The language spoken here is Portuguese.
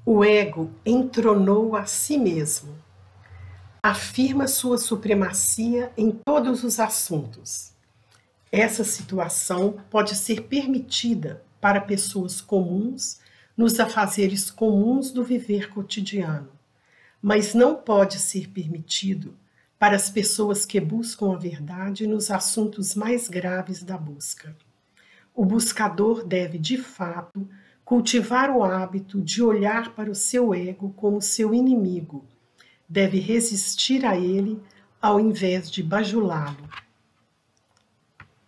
O ego entronou a si mesmo, afirma sua supremacia em todos os assuntos. Essa situação pode ser permitida para pessoas comuns nos afazeres comuns do viver cotidiano, mas não pode ser permitido para as pessoas que buscam a verdade nos assuntos mais graves da busca. O buscador deve, de fato, cultivar o hábito de olhar para o seu ego como seu inimigo. Deve resistir a ele ao invés de bajulá-lo.